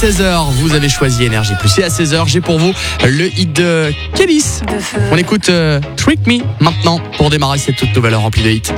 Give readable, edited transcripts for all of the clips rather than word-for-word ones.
16h, vous avez choisi Énergie Plus. Et à 16h, j'ai pour vous le hit de Kélis. On écoute Trick Me maintenant pour démarrer cette toute nouvelle heure remplie de hits.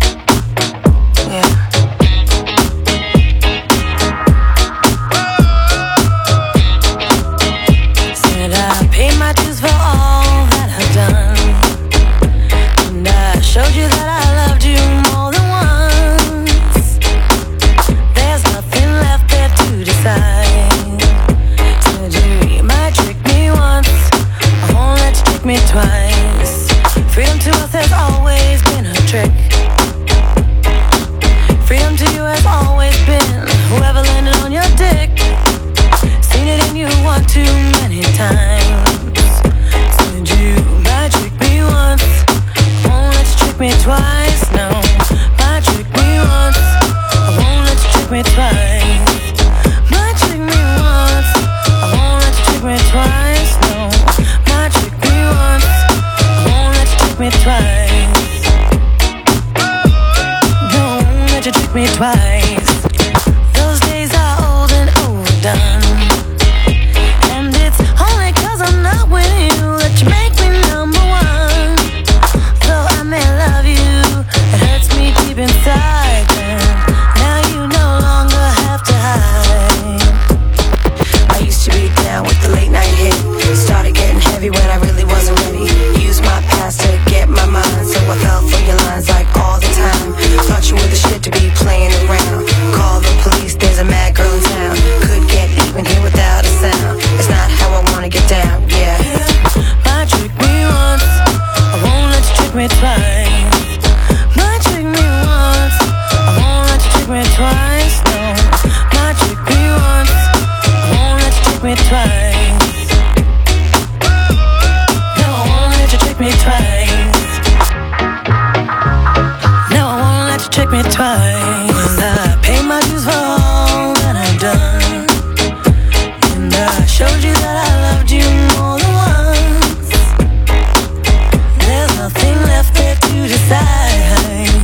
Showed you that I loved you more than once. There's nothing left there to decide. Said you might trick me once, I won't let you trick me twice. Freedom to us has always been a trick. Freedom to you has always been whoever landed on your dick. Seen it in you one too many times. Said you might trick me once, trick me twice, no. Might trick me once, I won't let you trick me twice. Might trick me once, I won't let you trick me twice, no. Might trick me once, I won't let you trick me twice. Don't let you trick me twice. Those days are old and overdone, and it's only 'cause I'm not with you that you make me number one. I may love you, it hurts me deep inside. Now you no longer have to hide. I used to be down with the late night hit. Started getting heavy when I really wasn't ready. Used my past to get my mind, so I fell for your lines like all the time. Thought you were the shit to be playing around. Call the police, there's a mad girl in town. Could get even here without a sound. It's not how I wanna get down, yeah. Might trick me once, I won't let you trick me twice. Might trick me once, I won't let you trick me twice, no. Might trick me once, I won't let you trick me twice. No, I won't let you trick me twice. No, I won't let you trick me twice. I pay my dues for all that I've done, and I showed you that I loved you more than once. There's nothing left there to decide.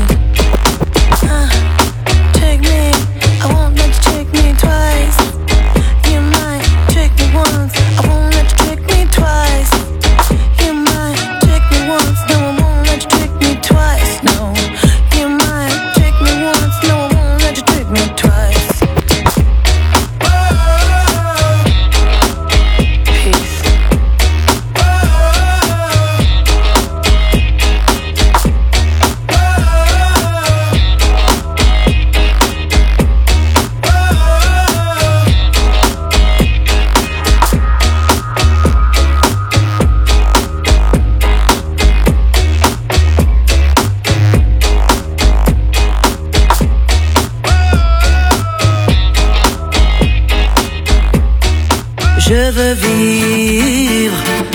Trick me, I won't let you trick me twice. You might trick me once, I won't let you trick me twice. You might trick me once, no, I won't let you trick me twice, no. You might trick me once, no, I won't let you trick me twice. Peace. Je veux vivre,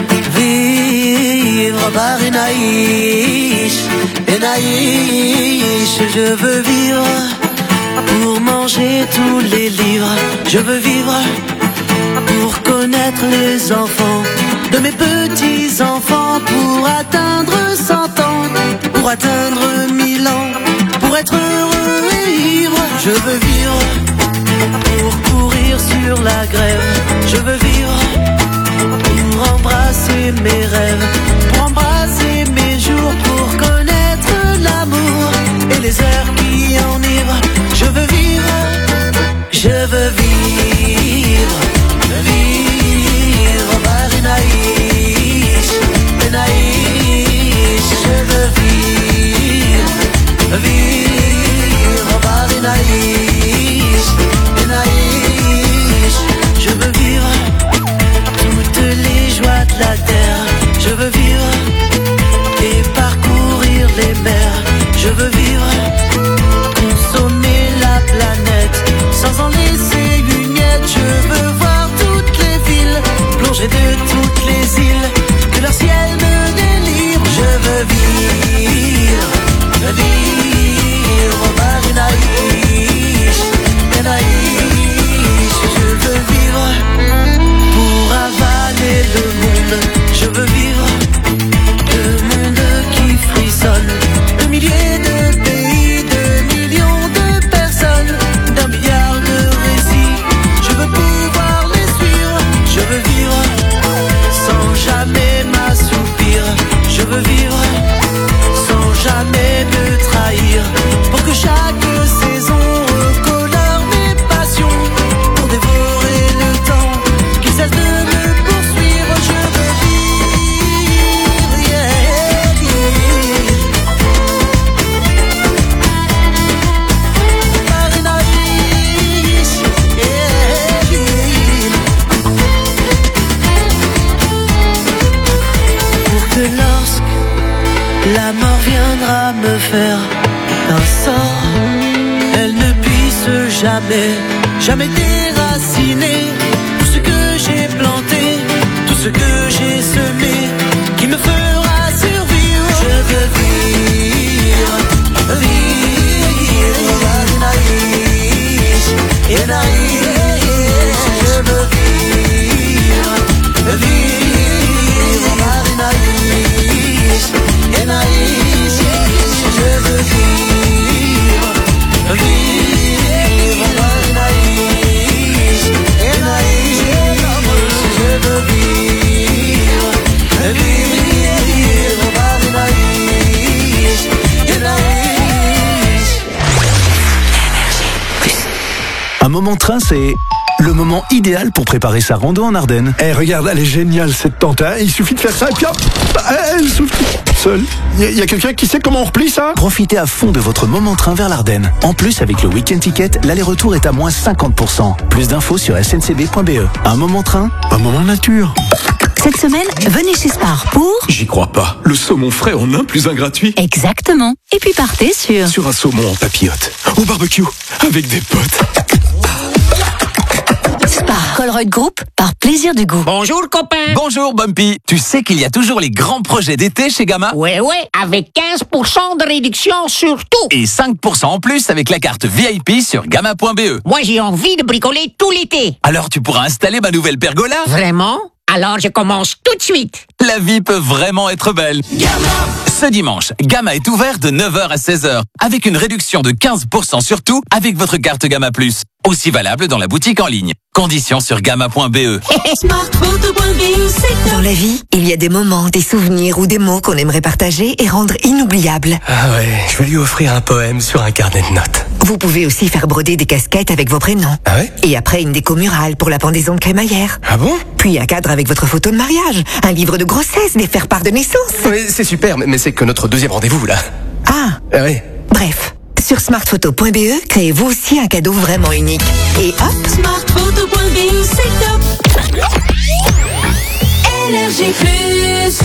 vivre par Enaïs, Enaïs. Je veux vivre pour manger tous les livres. Je veux vivre pour connaître les enfants de mes petits-enfants, pour atteindre 100 ans, pour atteindre 1000 ans, pour être heureux et libre. Je veux vivre pour courir sur la grève. Je veux vivre pour embrasser mes rêves, pour embrasser mes jours, pour connaître l'amour et les heures qui enivrent. Je veux vivre, je veux vivre, vivre par Enaïs, Enaïs. Je veux vivre, vivre par Enaïs, Enaïs. Je veux vivre toutes les joies de la terre. Je veux vivre et parcourir les mers. Je veux vivre, consommer la planète sans en laisser la mort viendra me faire un sort. Elle ne puisse jamais déraciner tout ce que j'ai planté, tout ce que j'ai semé, qui me fera survivre. Je veux vivre, je veux Un moment train, c'est le moment idéal pour préparer sa rando en Ardennes. Eh, regarde, elle est géniale cette tente, hein. Il suffit de faire ça et puis hop, elle souffle seule. Il y a quelqu'un qui sait comment on replie ça? Profitez à fond de votre moment train vers l'Ardenne. En plus, avec le Week-end Ticket, l'aller-retour est à moins 50%. Plus d'infos sur sncb.be. Un moment train, un moment nature. Cette semaine, venez chez Spar pour... J'y crois pas. Le saumon frais en un plus un gratuit. Exactement. Et puis partez sur... Sur un saumon en papillote. Au barbecue. Avec des potes. Spar, Colruyt Group, par plaisir du goût. Bonjour copain. Bonjour Bumpy. Tu sais qu'il y a toujours les grands projets d'été chez Gamma? Ouais, avec 15% de réduction sur tout. Et 5% en plus avec la carte VIP sur gamma.be. Moi j'ai envie de bricoler tout l'été. Alors tu pourras installer ma nouvelle pergola? Vraiment? Alors je commence tout de suite. La vie peut vraiment être belle. Gamma. Ce dimanche, Gamma est ouvert de 9h à 16h avec une réduction de 15% sur tout avec votre carte Gamma Plus. Aussi valable dans la boutique en ligne. Conditions sur gamma.be. Dans la vie, il y a des moments, des souvenirs ou des mots qu'on aimerait partager et rendre inoubliables. Ah ouais, je vais lui offrir un poème sur un carnet de notes. Vous pouvez aussi faire broder des casquettes avec vos prénoms. Ah ouais? Et après, une déco murale pour la pendaison de crémaillère. Ah bon? Puis un cadre avec votre photo de mariage, un livre de grossesse, des faire-part de naissance. Oui, c'est super, mais c'est que notre deuxième rendez-vous, là. Ah ouais. Bref, sur smartphoto.be, créez-vous aussi un cadeau vraiment unique. Et hop, Smartphoto.be, c'est top. Énergie Plus.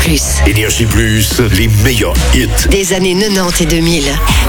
Énergie Plus, les meilleurs hits des années 90 et 2000.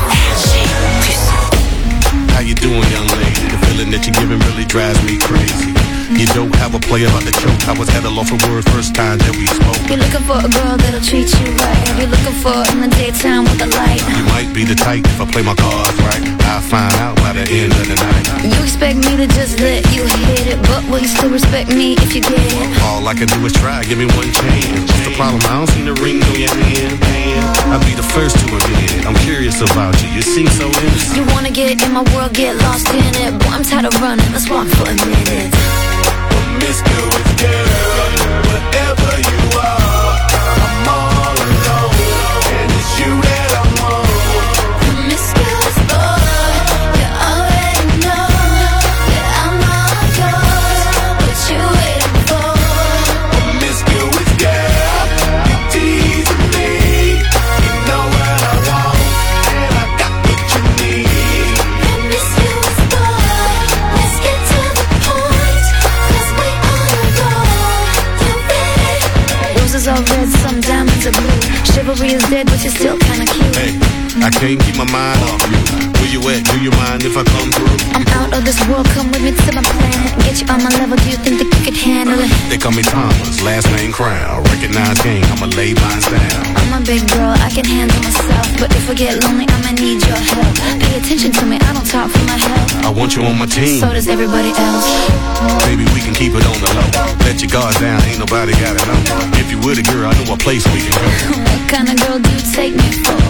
How you doing, young lady? The feeling that you're giving really drives me crazy. You don't have a play about the choke. I was at a loss for words first time that we spoke. You're looking for a girl that'll treat you right. You're looking for in the daytime with the light. You might be the type if I play my cards right. I'll find out by the end of the night. You expect me to just let you hit it, but will you still respect me if you get it? All I can do is try, give me one chance. What's the problem? I don't see the ring on your hand. I'll be the first to admit it. I'm curious about you. You seem so innocent. You wanna get in my world, get lost in it. Boy, I'm tired of running. Let's walk for a minute. Promiscuous girl, whatever you are, I'm all alone, and it's you that I want. Promiscuous boy, you already know that I'm all yours. What you waiting for? Promiscuous girl, you teasing me. You know what I want, and I got what you need. Promiscuous boy, let's get to the point, 'cause we roses are red, some diamonds are blue. Chivalry is dead, but you're still kinda cute. Hey, I can't keep my mind off you. Where you at? Do you mind if I come through? I'm out of this world, come with me to my planet. Get you on my level, do you think that you could handle it? They call me Thomas, last name Crown. Recognize game, I'ma lay mine down. I'm a big girl, I can handle myself. But if I get lonely, I'ma need your help. Pay attention to me, I don't talk for my health. I want you on my team. So does everybody else. Maybe we can keep it on the low. Let your guard down, ain't nobody got it on. If you with a girl, I know a place we can go. What kind of girl do you take me for?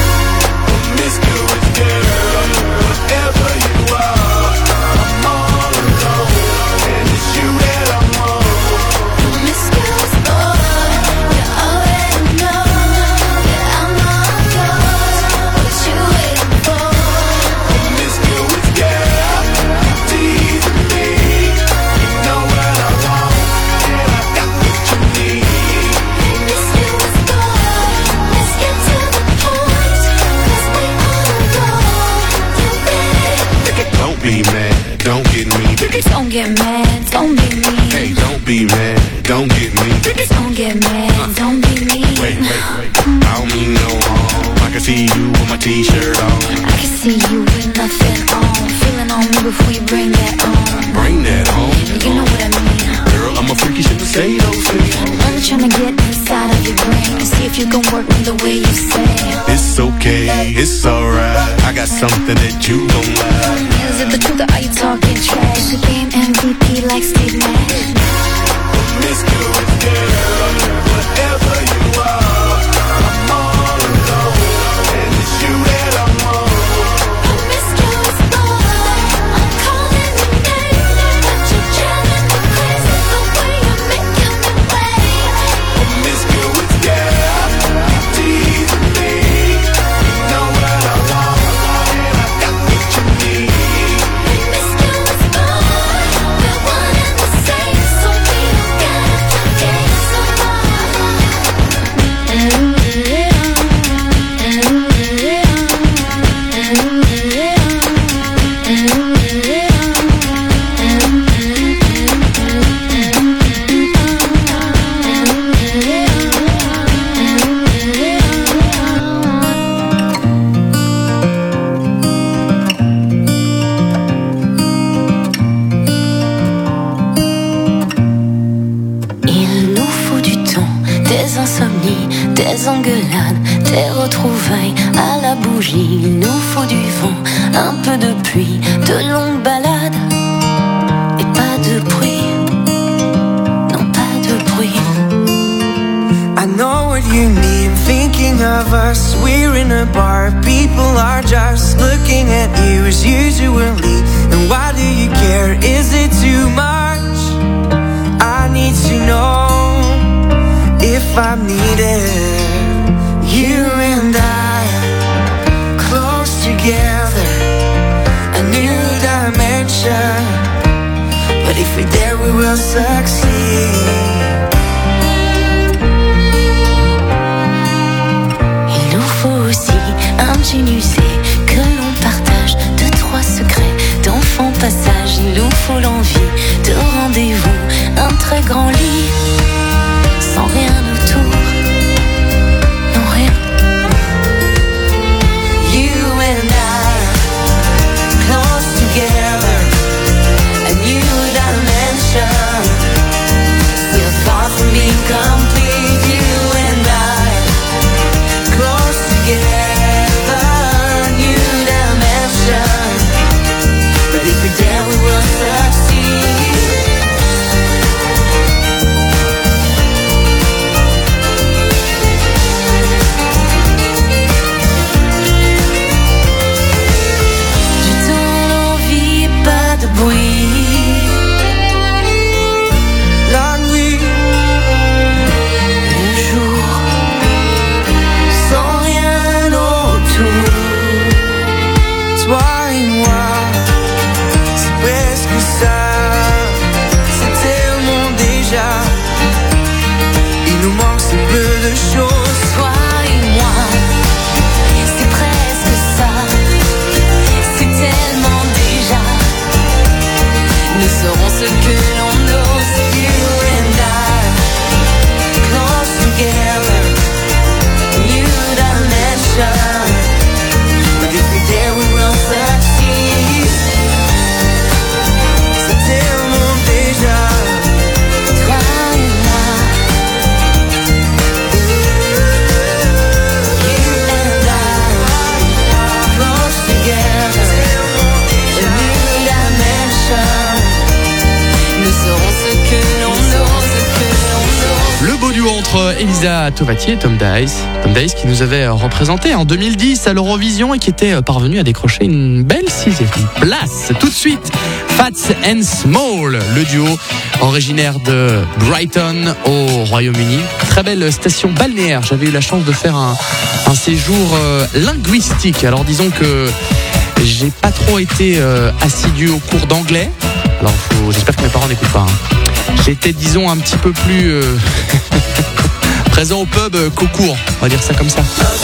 Promiscuous girl, whatever you are, I'm all alone, and it's you that I want. Promiscuous boy, you already know that I'm all yours. What you waiting for? Promiscuous girl, you teasing me. You know what I want, and I got what you need. Promiscuous boy, let's get to the point, 'cause we all know you ready. Don't be mad, don't get me. Don't get mad, don't be mean. Hey, don't be mad, don't get me. Don't get mad, don't be mean. Wait, I don't mean no harm. I can see you with my t-shirt on. I can see you with nothing on. Feeling on me before you bring that on. Bring that on. You know what I mean. Girl, I'm a freak, you shouldn't say those things. I'm trying to get inside of your brain and see if you can work me the way you say. It's okay, it's alright. I got something that you don't like. Is it the truth or are you talking trash? The game MVP like Steve Nash. Promiscuous girl, whatever you are, I'm all alone, and it's you that I want. Promiscuous boy, I'm calling your name, but you're driving me crazy the way you're making me wait. Promiscuous girl, you teasing me. You know what I want, and I got what you need. Promiscuous boy, we're one and the same, so we don't gotta forget Il nous faut du temps, des insomnies, des engueulades, des retrouvailles à la bougie. Il nous faut du vent, un peu de pluie, de longues balades et pas de bruit. Non, pas de bruit. I know what you need, thinking of us. We're in a bar, people are just looking at you as usually. And why do you care? Is it too much? I need to know if I'm needed. You and I, close together, a new dimension. But if we're there, we will succeed. Il nous faut aussi un petit musée que l'on partage, 2-3 secrets d'enfants passage. Il nous faut l'envie de rendez-vous, un très grand lit, sans rien autour. ce que l'on ose. You and I, close together, new dimension. But if we dare, we will succeed. C'est tellement déjà. Toi et moi. You and I, close together, a new dimension. Nous serons ce que l'on ose, ce que l'on ose. Le beau duo entre Elisa Tovati et Tom Dice. Tom Dice qui nous avait représenté en 2010 à l'Eurovision et qui était parvenu à décrocher une belle 6e place. Tout de suite, Fats and Small, le duo originaire de Brighton au Royaume-Uni. Très belle station balnéaire. J'avais eu la chance de faire un séjour linguistique. Alors disons que j'ai pas trop été assidu au cours d'anglais. Alors j'espère que mes parents n'écoutent pas. J'étais, disons, un petit peu plus présent au pub qu'au cours, on va dire ça comme ça.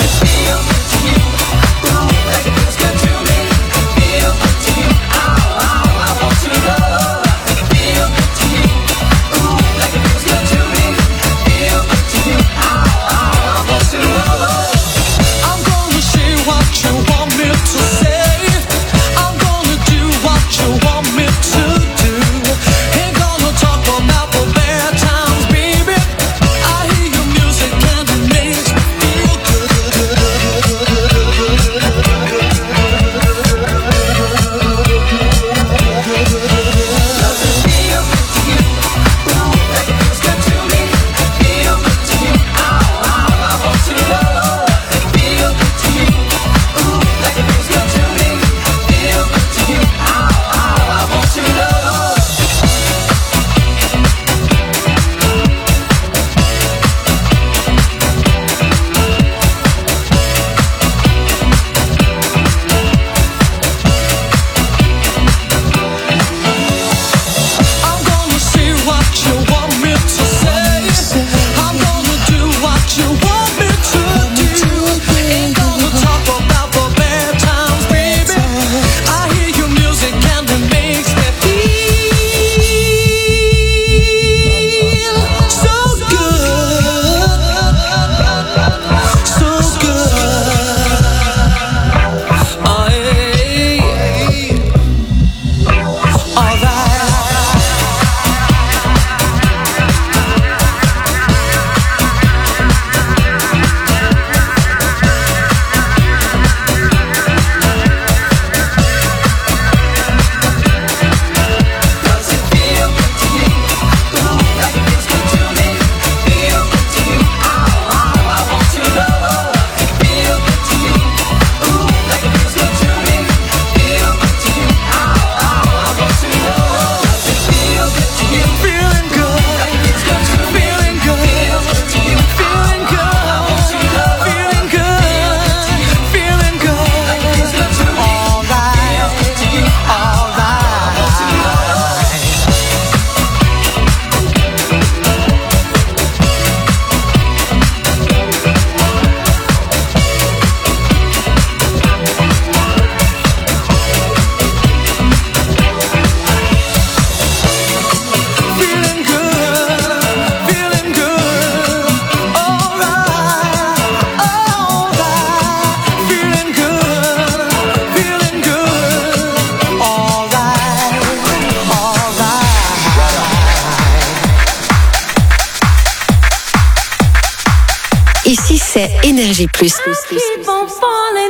Ici, c'est Énergie Plus. Keep on falling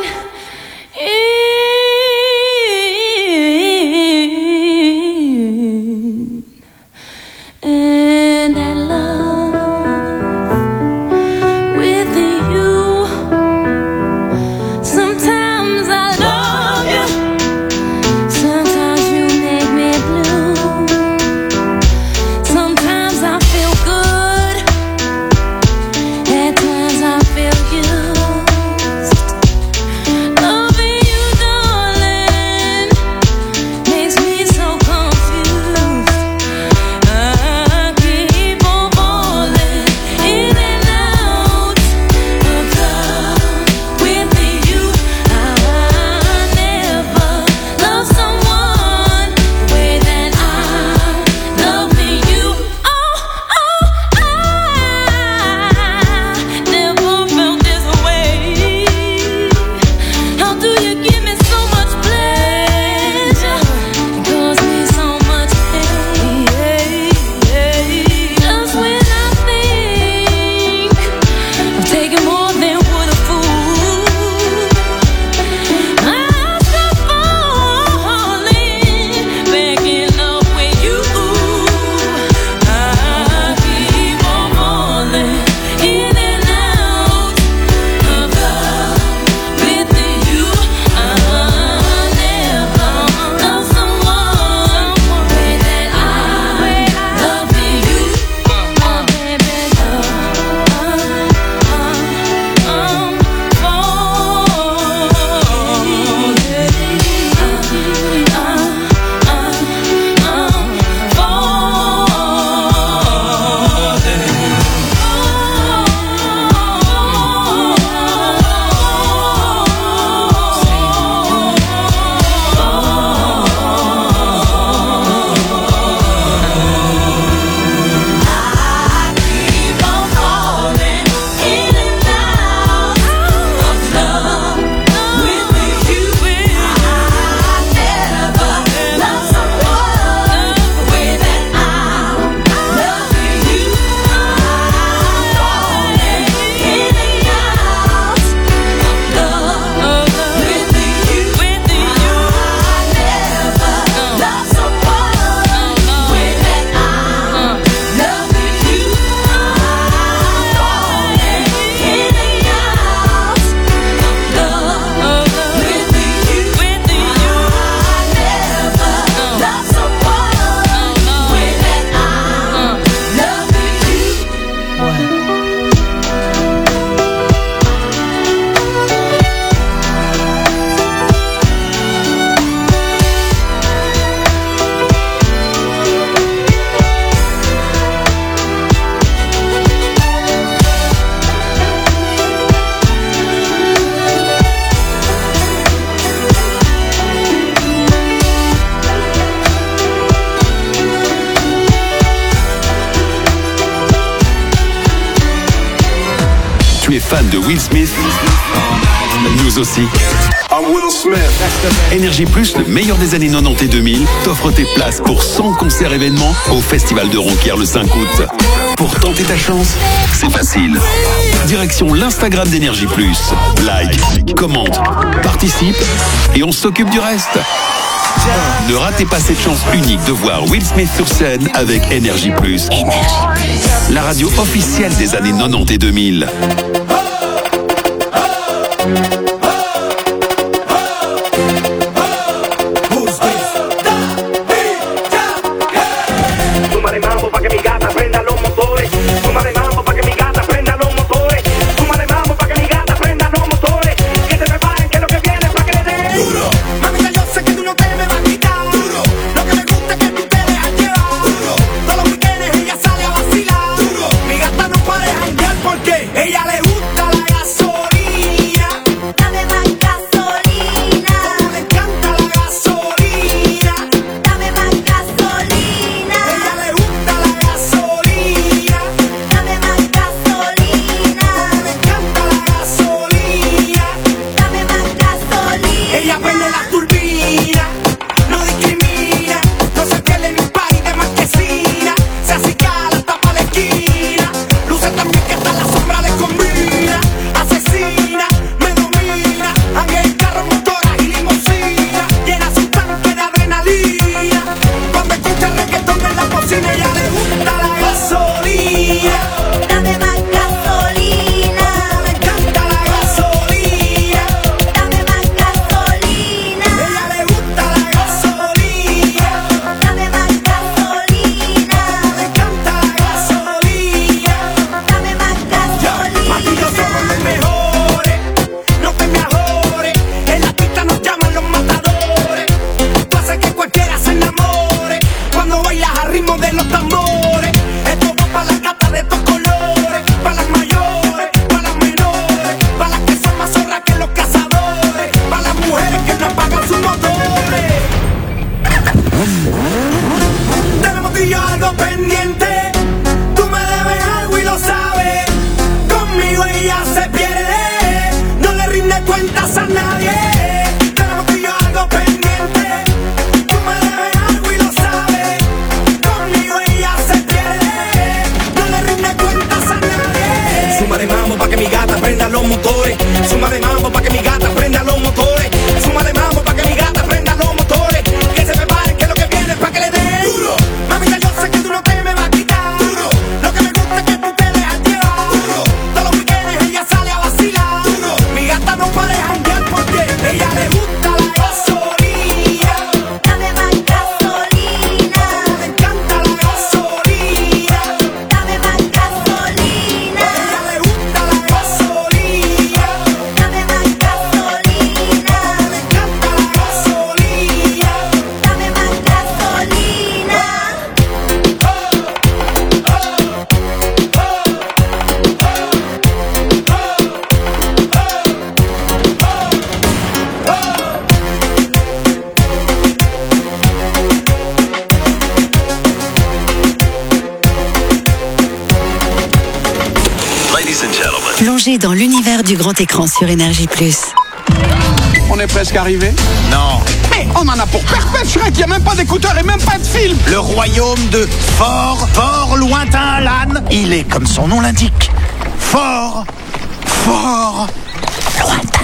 in, and I love with you. Sometimes I love you, sometimes you make me blue. Sometimes I feel good, at times I feel used. fan de Will Smith? Nous aussi. I'm Will Smith. Énergie Plus, le meilleur des années 90 et 2000, t'offre tes places pour 100 concerts événements au Festival de Ronquière le 5 août. Pour tenter ta chance, c'est facile. Direction l'Instagram d'Énergie Plus. Like, commente, participe et on s'occupe du reste. Ne ratez pas cette chance unique de voir Will Smith sur scène avec Énergie Plus. La radio officielle des années 90 et 2000. Plongez dans l'univers du grand écran sur Énergie Plus. On est presque arrivé? Non. Mais on en a pour perpète, Shrek, il n'y a même pas d'écouteurs et même pas de film. Le royaume de fort lointain l'âne, il est comme son nom l'indique. Fort lointain.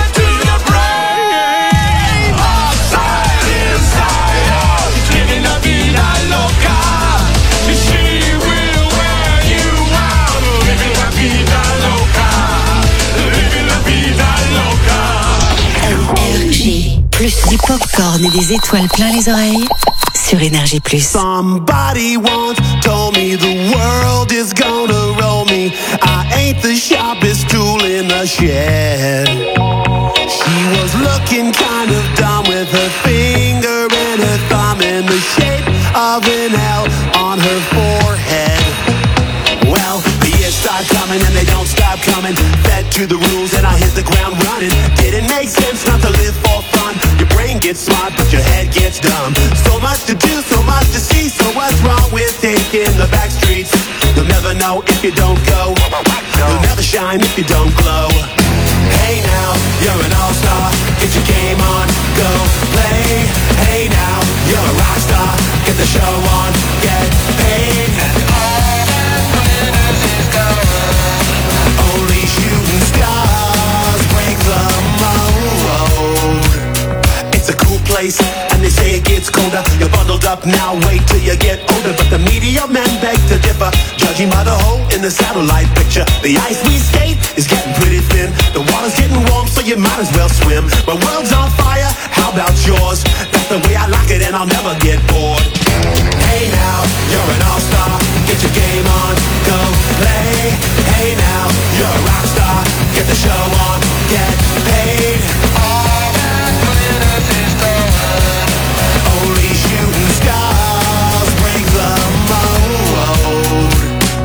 Plus du popcorn et des étoiles plein les oreilles sur Énergie Plus. Somebody once told me the world is gonna roll me. I ain't the sharpest tool in the shed. She was looking kind of dumb with her finger and her thumb in the shape of an L on her forehead. Well, the years start coming and they don't stop coming. Fed to the rules and I hit the ground running. Didn't make sense not to live for fun. Your brain gets smart but your head gets dumb. So much to do, so much to see. So what's wrong with taking the back streets? You'll never know if you don't go. You'll never shine if you don't glow. Hey now, you're an all-star. Get your game on, go play. Hey now, you're a rock star. Get the show on, get paid. And all that glitters is gold. Only shooting stars break the mold. It's a cool place, and they say it gets colder. You're bundled up now, wait till you get older. But the media men beg to differ, judging by the hole in the satellite picture. The ice we skate is getting pretty thin. The water's getting warm, so you might as well swim. My world's on fire, how about yours? That's the way I like it, and I'll never get bored. Hey now, you're an all-star. Get your game on, go play. Hey now, you're a rock star. Get the show on, get paid. All that glitters is gold. Only shooting stars break the mold.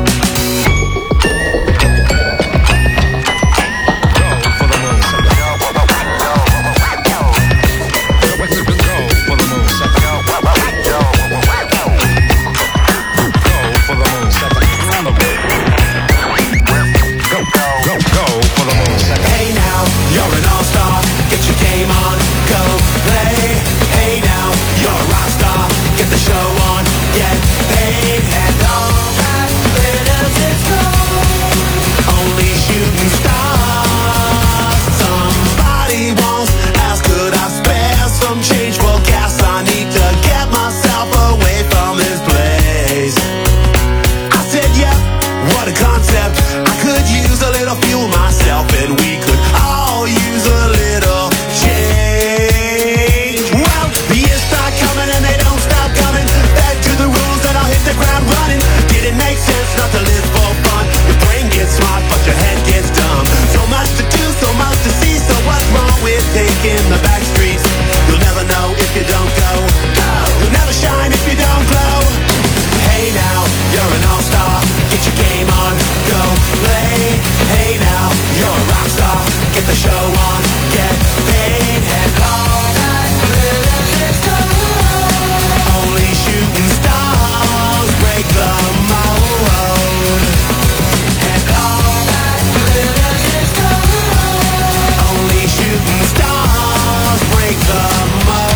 Hey now, you're an all-star. Get your game on, go play. Hey now, you're a rock star. Get the show on, get paid. And all that glitters is gold. Only shooting stars. Somebody once asked, could I spare some change for gas? I need to get myself away from this place. I said, yeah, what a concept. I could use a little fuel myself, and we could all use a little change. Well, the years start coming and they don't stop coming. Back to the rules and I'll hit the ground running. Did it make sense not to live for fun? Your brain gets smart but your head gets dumb. So much to do, so much to see. So what's wrong with taking the back streets? You'll never know if you don't go. You'll never shine if you don't glow. Hey now, you're an all-star. Get your game on, go play. Hey now, you're a rock star. Get the show on, get paid. And all that glitters is gold. Only shooting stars break the mold. And all that glitters is gold. Only shooting stars break the mold.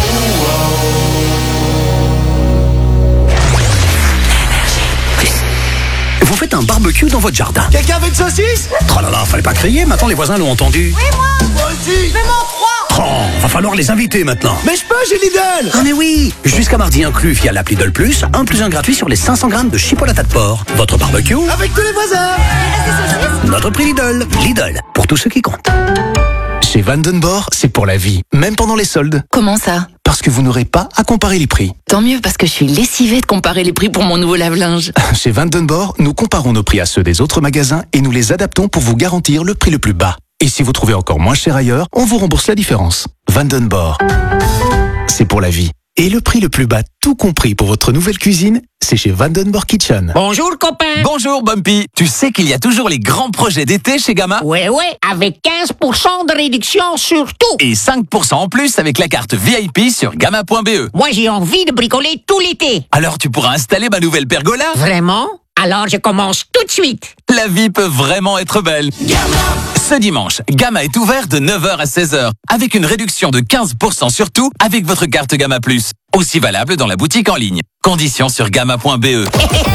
Vous faites un barbecue dans votre jardin. Quelqu'un veut une saucisse? Oh là là, fallait pas crier, maintenant les voisins l'ont entendu. Oui, moi. Moi aussi. Je veux mon 3. Oh, va falloir les inviter maintenant. Mais je peux, j'ai Lidl. Ah mais oui, jusqu'à mardi inclus via l'appli Lidl Plus, 1 + 1 gratuit sur les 500 grammes de chipolata de porc. Votre barbecue Avec tous les voisins. Notre prix Lidl. Lidl, pour tous ceux qui comptent. Chez Vandenborg, c'est pour la vie, même pendant les soldes. Comment ça? Parce que vous n'aurez pas à comparer les prix. Tant mieux parce que je suis lessivée de comparer les prix pour mon nouveau lave-linge. Chez Vandenborg, nous comparons nos prix à ceux des autres magasins et nous les adaptons pour vous garantir le prix le plus bas. Et si vous trouvez encore moins cher ailleurs, on vous rembourse la différence. Vandenborg, c'est pour la vie. Et le prix le plus bas, tout compris pour votre nouvelle cuisine, c'est chez Vandenborg Kitchen. Bonjour copain. Bonjour Bumpy. Tu sais qu'il y a toujours les grands projets d'été chez Gamma? Ouais, avec 15% de réduction sur tout. Et 5% en plus avec la carte VIP sur gamma.be. Moi j'ai envie de bricoler tout l'été. Alors tu pourras installer ma nouvelle pergola. Vraiment? Alors je commence tout de suite. La vie peut vraiment être belle. Ce dimanche, Gamma est ouvert de 9h à 16h avec une réduction de 15% sur tout avec votre carte Gamma Plus. Aussi valable dans la boutique en ligne. Conditions sur gamma.be.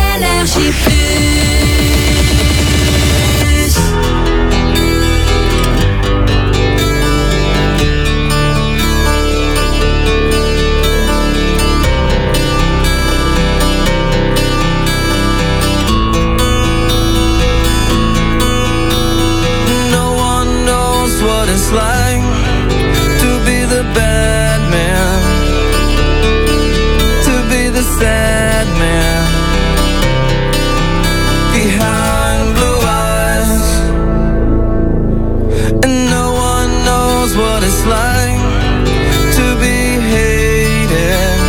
What it's like to be the bad man, to be the sad man behind blue eyes, and no one knows what it's like to be hated,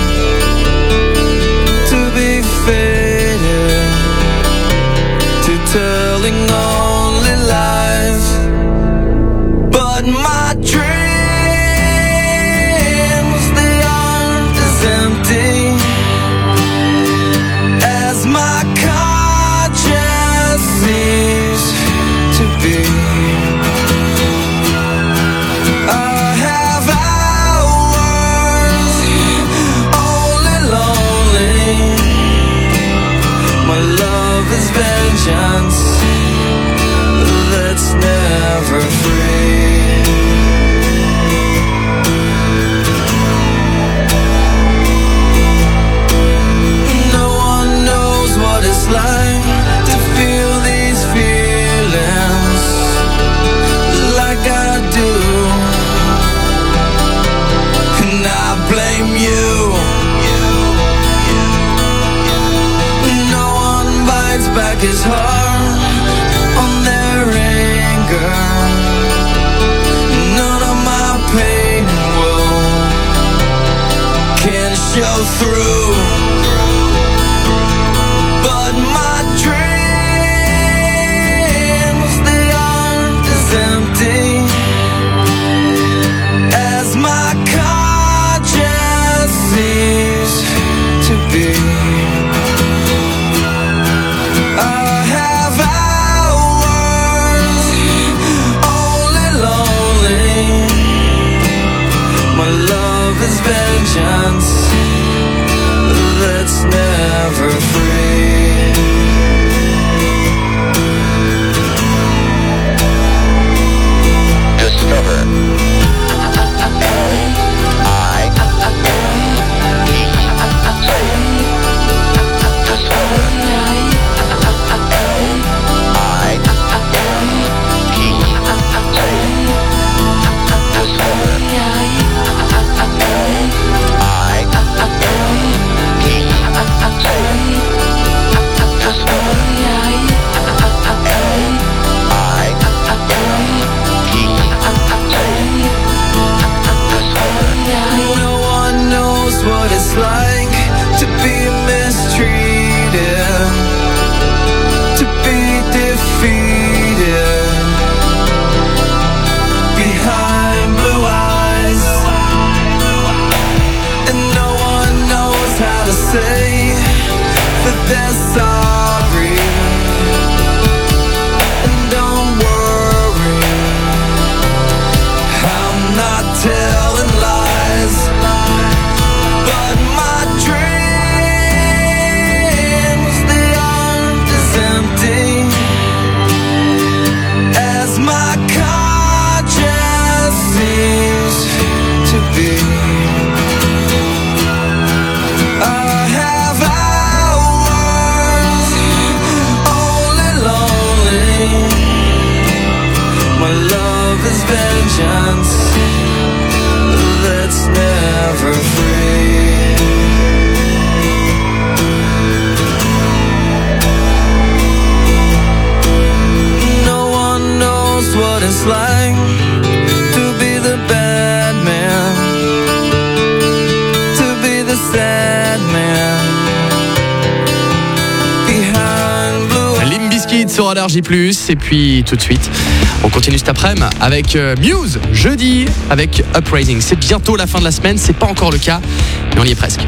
to be faded, to telling only lies. But my dreams, they aren't as empty as my conscience seems My love is vengeance that's never free. No one knows what it's like to feel these feelings like I do, and I blame you. No one bites back his heart on their anger. None of my pain can show through. But my dreams, they aren't as empty as my conscience seems to be. I have hours only lonely. My love is vengeance that's never free. Discover. No one knows what it's like to be mistreated, to be defeated behind blue eyes, and no one knows how to say that they're sorry. And don't worry, I'm not telling lies, but my dreams, they aren't as empty as my conscience seems to be. I have hours only lonely. My love is vengeance that's never free. No one knows what it's like to be the bad man, to be the sad man behind blue. Limp Bizkit sur Allergie Plus. Et puis tout de suite, on continue cet après-midi avec Muse, jeudi, avec Uprising. C'est bientôt la fin de la semaine, c'est pas encore le cas, mais on y est presque.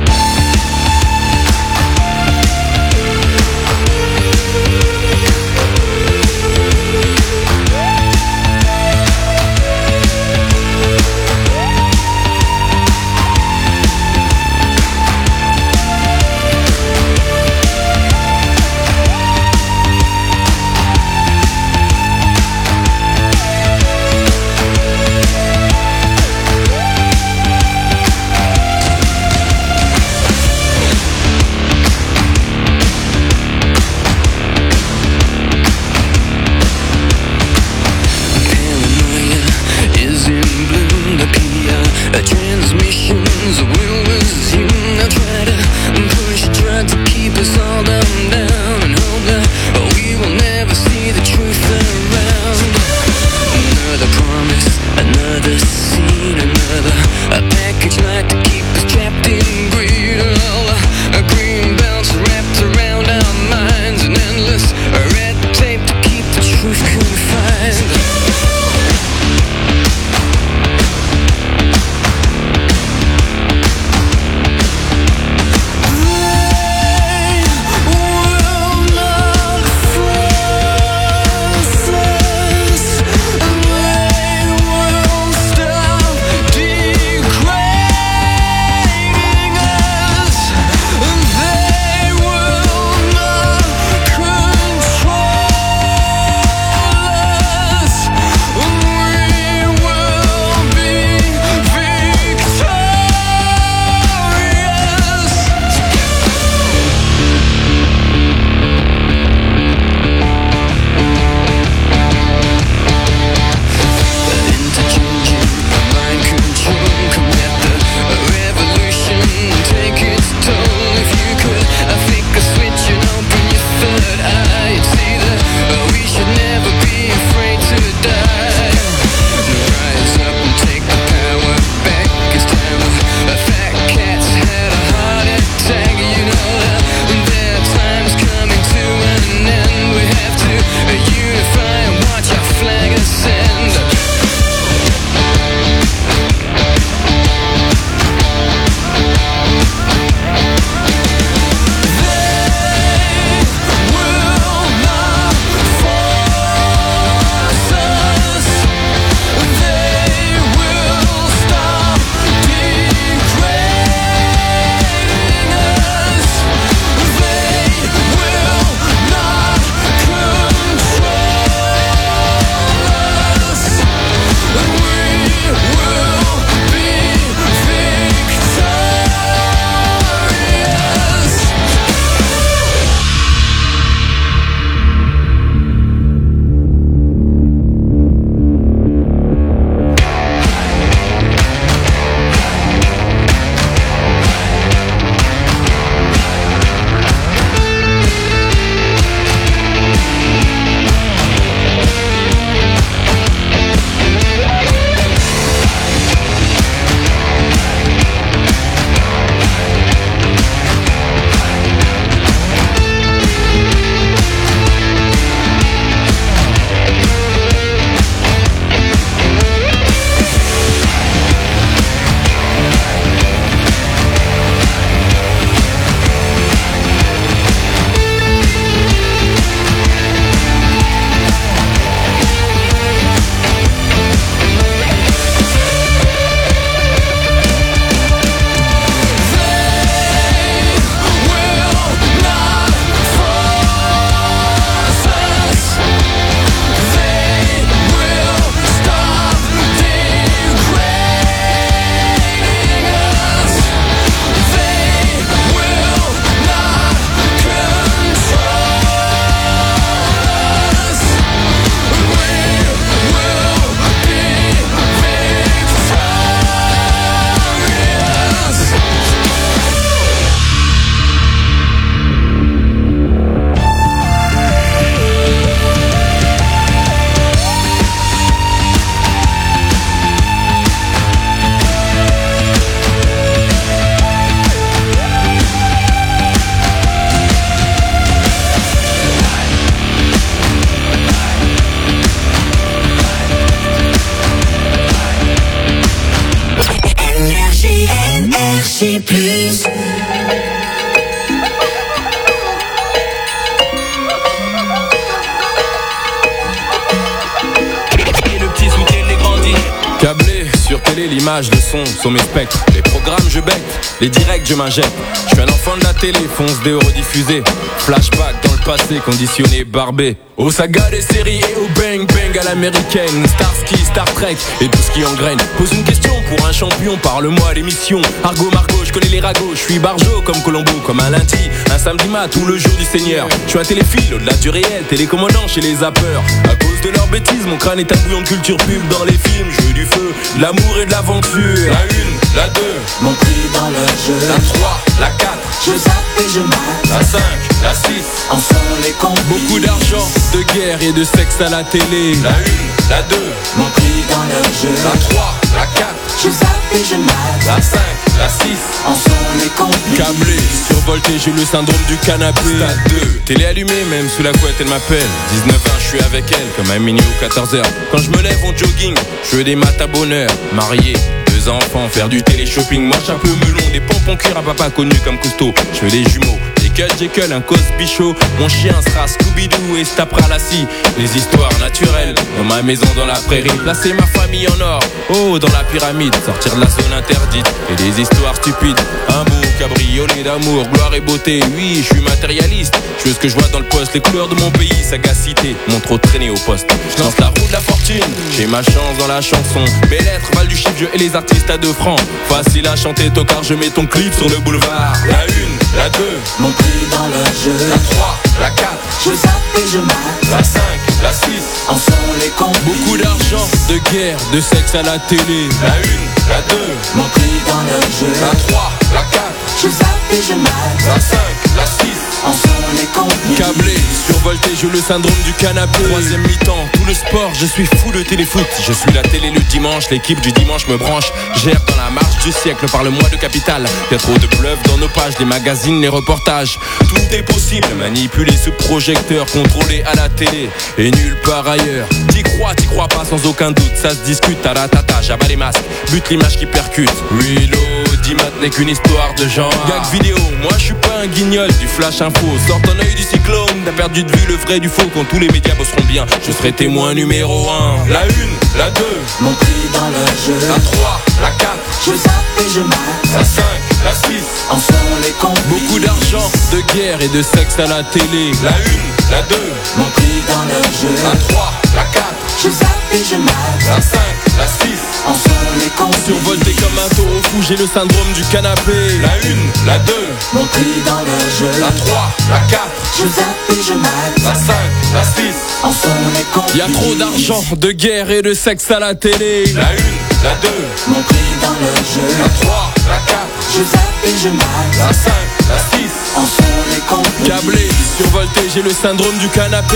télé, l'image, le son sont mes spectres. Les programmes, je bec, les directs, je m'injecte. Je suis un enfant de la télé, fonce des rediffusés. Flashback dans le passé, conditionné, barbé. Aux sagas des séries et au bang bang à l'américaine. Starsky, Star Trek et tout ce qui engraine. Pose une question pour un champion, parle-moi l'émission. Argot Margot, je connais les ragots. Je suis barjo comme Colombo, comme un lundi. Un samedi mat ou le jour du Seigneur. Je suis un téléphile au-delà du réel, télécommandant chez les zappeurs. À cause de leurs bêtises, mon crâne est un bouillon de culture pub dans les films. Je veux du feu, de l'amour et de l'aventure. La 1, la 2, mon prix dans leur jeu. La 3, la 4, je zappe et je mate. La 5, la 6, en sont les complices. Beaucoup d'argent, de guerre et de sexe à la télé. La 1, la 2, mon prix dans leur jeu. La 3, la 4, je zappe et je mate. La 5, la 6, en sont les complices. Câblé, survolté, j'ai le syndrome du canapé. Stade 2, télé allumée, même sous la couette elle m'appelle. 19 ans, je suis avec elle, comme à minuit ou 14h. Quand je me lève en jogging, je fais des maths à bonheur. Marié, 2 enfants, faire du télé-shopping. Moi j'ai un peu melon, des pompons cuir à papa connu comme Cousteau. Je fais des jumeaux, des Jekyll, un Cosby Show. Mon chien sera Scooby-Doo et se tapera la scie. Des histoires naturelles, dans ma maison dans la prairie. Placer ma famille en or, oh dans la pyramide. Sortir de la zone interdite, et des histoires stupides. Un beau cabriolet d'amour, gloire et beauté. Oui, je suis matérialiste, je veux ce que je vois dans le poste. Les couleurs de mon pays, sagacité, mon trop traîné au poste. Je lance la roue de la fortune, j'ai ma chance dans la chanson. Mes lettres valent du chiffre, je et les artistes à 2 francs. Facile à chanter, tocard, je mets ton clip sur le boulevard. La 1, la 2, mon prix dans leur jeu. La 3, la 4, je zappe et je mate. La 5, la 6, en sont les complices. Beaucoup d'argent, de guerre, de sexe à la télé. La 1, la 2, mon prix dans leur jeu. La 3, la 4, je zappe et je mate. La 5, la 6, en sont les complices. Câblé, survolté, j'ai le syndrome du canapé. 3e mi-temps, tout le sport, je suis fou de téléfoot. Je suis la télé le dimanche, l'équipe du dimanche me branche. Gère dans la marche du siècle, parle-moi de capital. Y'a trop de bluff dans nos pages, les magazines, les reportages. Tout est possible, manipulé sous projecteur, contrôlé à la télé et nulle part ailleurs. T'y crois pas sans aucun doute, ça se discute, taratata, j'abats les masques, bute l'image qui percute. Reload, Dimat n'est qu'une histoire de genre. Gag vidéo, moi je suis pas un guignol du flash info. Sors ton œil du cyclone, t'as perdu de vue le vrai du faux. Quand tous les médias bosseront bien, je serai témoin numéro 1. La 1, la 2, mon prix dans leur jeu. La 3, la 4, je zappe et je mate. La 5, la 6, en sont les complices. Beaucoup d'argent, de guerre et de sexe à la télé. La 1, la 2, mon prix dans leur jeu. La 3, la 4, je zappe et je mate. La 5, la 6, en sont les complices. Survolté comme un taureau fou, j'ai le syndrome du canapé. La 1, la 2, mon prix dans leur jeu. La 3, la 4, je zappe et je mate. La 5, la 6, en sont les complices. Y'a trop d'argent, de guerre et de sexe à la télé. La 1, la 2, mon prix dans leur jeu. La 3, la 4, je zappe et je mate. La 5, la 6, en sont les complices. Câblé, survolté, j'ai le syndrome du canapé.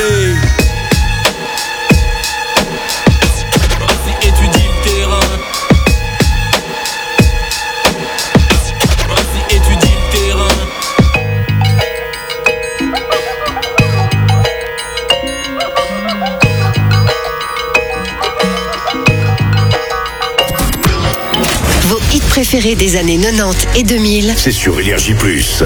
Vas-y, étudie le terrain. Vas-y, étudie le terrain. Vos hits préférés des années 90 et 2000. C'est sur Énergie Plus.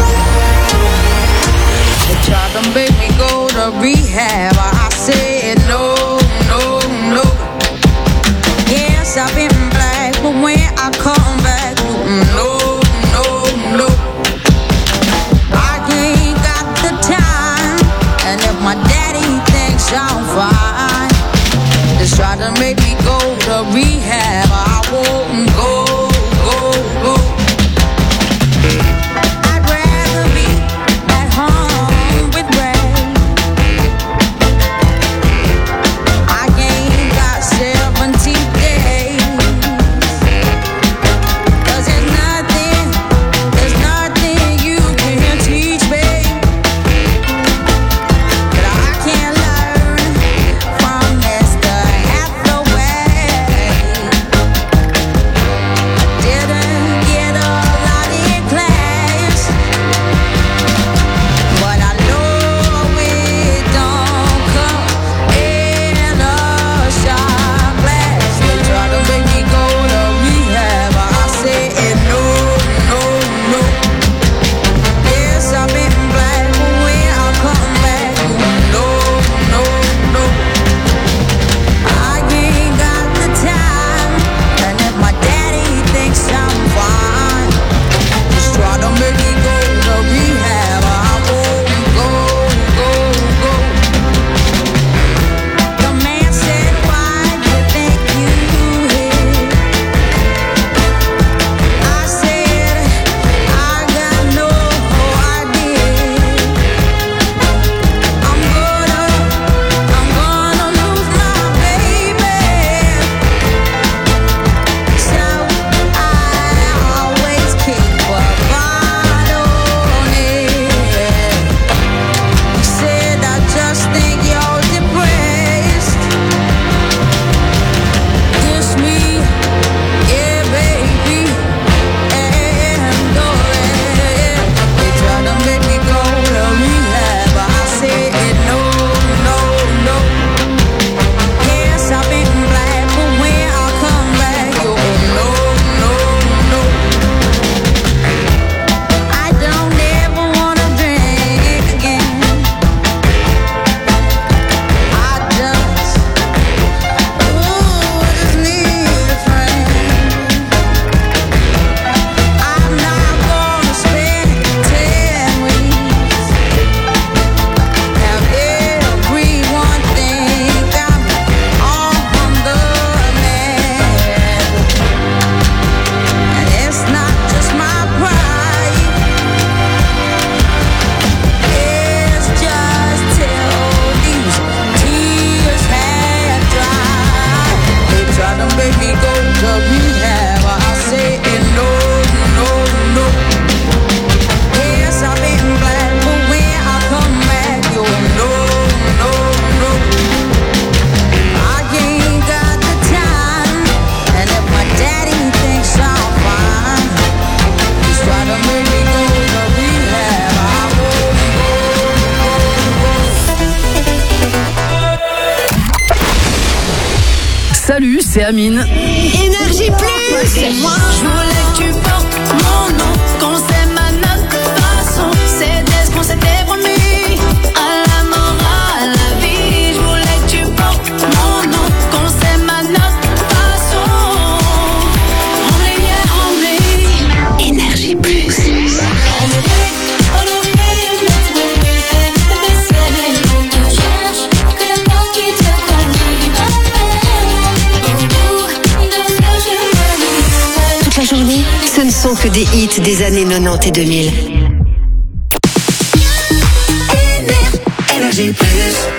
They tried to make me go to rehab. I said no, no, no. Yes, I've been black, but when I come back, no, no, no. I ain't got the time, and if my daddy thinks I'm fine, just try to make me go to rehab. I won't go, go, go. I'd rather be at home with Ray. I ain't got 70 days. 'Cause there's nothing you can teach me that I can't learn from Mr. Hathaway. Salut, c'est Amine. Énergie plus. C'est moi. Je voulais que tu portes mon nom, qu'on s'aime à notre façon. C'était ce qu'on s'était promis. À la mort, à la vie. Je voulais que tu portes mon nom, qu'on s'aime à notre façon. On est Énergie plus. Toute la journée, ce ne sont que des hits des années 90 et 2000. Énergie plus.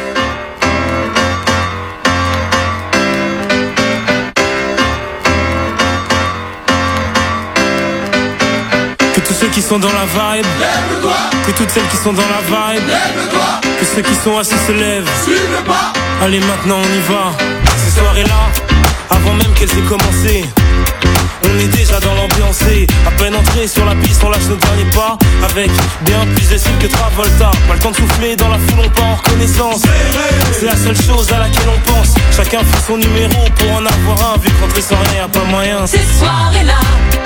Que tous ceux qui sont dans la vibe, lève-toi. Que toutes celles qui sont dans la vibe, lève-toi. Que ceux qui sont assis se lèvent, suive le pas. Allez maintenant on y va. Ces soirées-là, avant même qu'elles aient commencé, on est déjà dans l'ambiance. À peine entré sur la piste, on lâche nos derniers pas. Avec bien plus de style que Travolta. Pas le temps de souffler, dans la foule on part en reconnaissance. C'est la seule chose à laquelle on pense. Chacun fait son numéro pour en avoir un. Vu qu'entrer sans rien, y'a pas moyen. Ces soirées-là,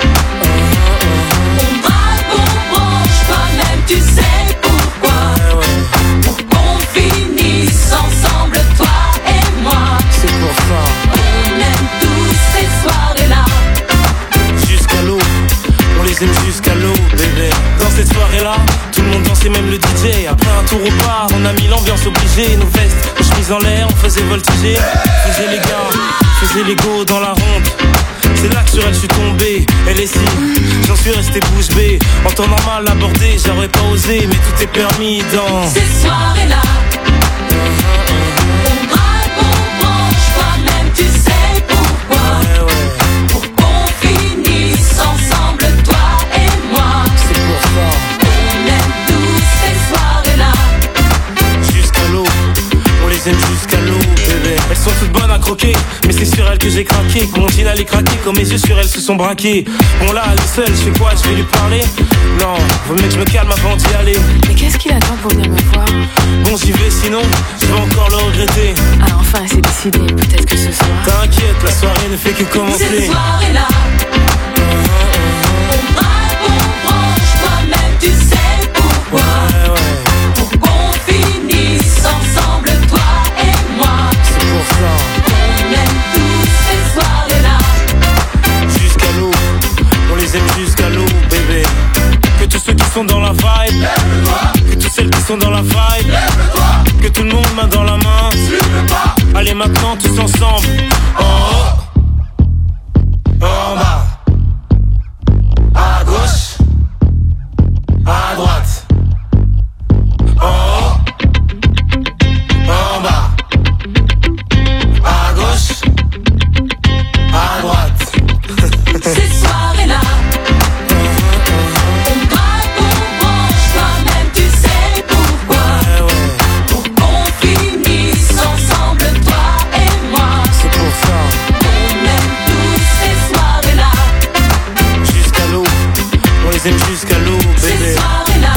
on braque, on branche, toi-même tu sais pourquoi. Pour qu'on finisse ensemble, toi et moi. C'est pour ça. On aime tous ces soirées-là. Jusqu'à l'eau, on les aime jusqu'à l'eau, bébé. Dans cette soirée-là, tout le monde dansait, même le DJ. Après un tour au bar, on a mis l'ambiance obligée. Nos vestes, nos chemises en l'air, on faisait voltiger. Faisait les gars, faisait les go dans la ronde. C'est là que sur elle je suis tombé. Elle est si, j'en suis resté bouche bée. En temps normal abordé, j'aurais pas osé. Mais tout est permis dans ces soirées-là. On braque, on branche, toi-même tu sais pourquoi. Pour qu'on finisse ensemble, toi et moi. C'est pour ça. On aime tous ces soirées-là. Jusqu'à l'eau, on les aime jusqu'à l'eau, bébé. Elles sont toutes bonnes à croquer, mais c'est sur elles que j'ai craqué. Que mon jean allait craquer, quand mes yeux sur elles se sont braqués. Bon là, elle est seule, je fais quoi, je vais lui parler? Non, vaut mieux que je me calme avant d'y aller. Mais qu'est-ce qu'il attend pour venir me voir? Bon j'y vais, sinon je vais encore le regretter. Ah enfin c'est décidé, peut-être que ce soir. T'inquiète, la soirée ne fait que commencer. Ces soirées-là, on braque, on branche, toi-même tu sais pourquoi. Pour qu'on finisse ensemble, toi et moi. C'est pour ça. On aime tous ces soirées-là. Jusqu'à l'eau, on les aime jusqu'à l'eau, bébé. Que tous ceux qui sont dans la vibe, lève-toi. Que toutes celles qui sont dans la vibe, lève-toi. Que tout le monde main dans la main, suive le pas. Allez maintenant tous ensemble. En haut, en bas, à gauche, à droite. En haut, en bas, à gauche, à droite. Ces soirées-là, on braque, on branche, toi-même tu sais pourquoi. Pour qu'on finisse ensemble, toi et moi. C'est pour ça. On aime tous ces soirées-là. Jusqu'à l'eau, on les aime jusqu'à l'eau, bébé. Ces soirées-là,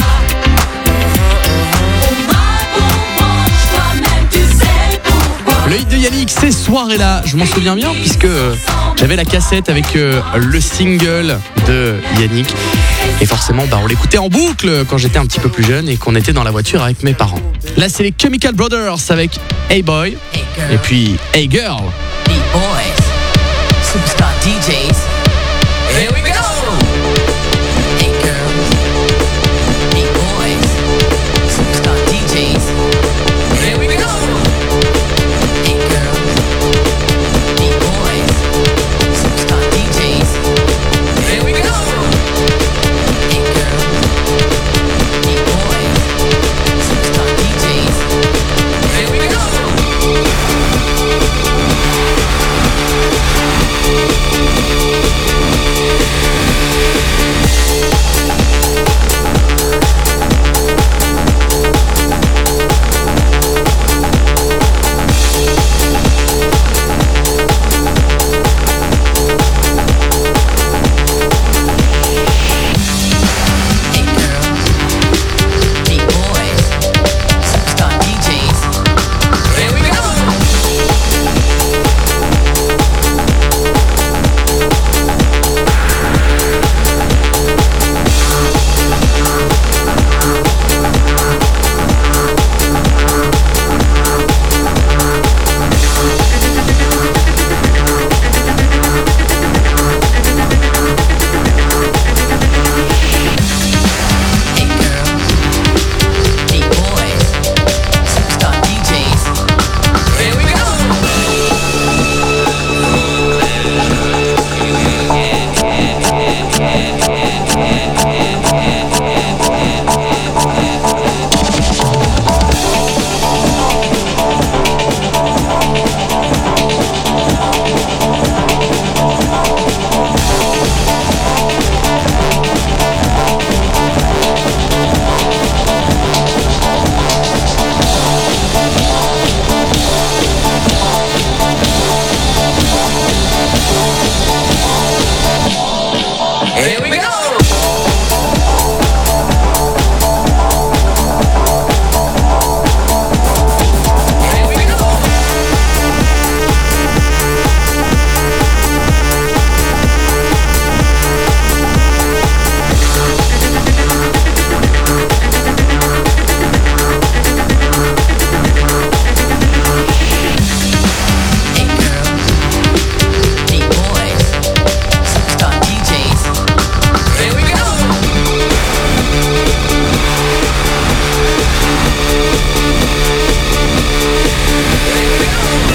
on braque, on branche, toi-même tu sais pourquoi. Le hit de Yannick, ces soirées-là, je m'en souviens bien puisque j'avais la cassette avec le single de Yannick. Et forcément, on l'écoutait en boucle quand j'étais un petit peu plus jeune et qu'on était dans la voiture avec mes parents. Là, c'est les Chemical Brothers avec Hey Boy et puis Hey Girl. Beat Boys, Superstar DJs. Here we go. Hey girls, Beat Boys, Superstar DJs. Here we go. Hey girls, Beat Boys, Superstar DJs. Here we go. Hey girls, Beat Boys, Superstar DJs. Here we go. you.